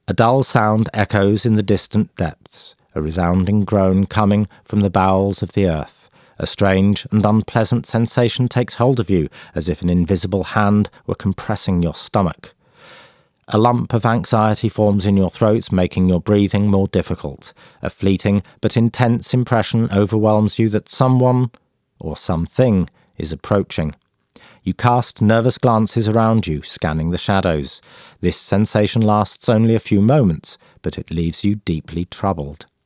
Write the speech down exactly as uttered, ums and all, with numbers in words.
A dull sound echoes in the distant depths, a resounding groan coming from the bowels of the earth. A strange and unpleasant sensation takes hold of you, as if an invisible hand were compressing your stomach. A lump of anxiety forms in your throat, making your breathing more difficult. A fleeting but intense impression overwhelms you that someone, or something, is approaching. You cast nervous glances around you, scanning the shadows. This sensation lasts only a few moments, but it leaves you deeply troubled.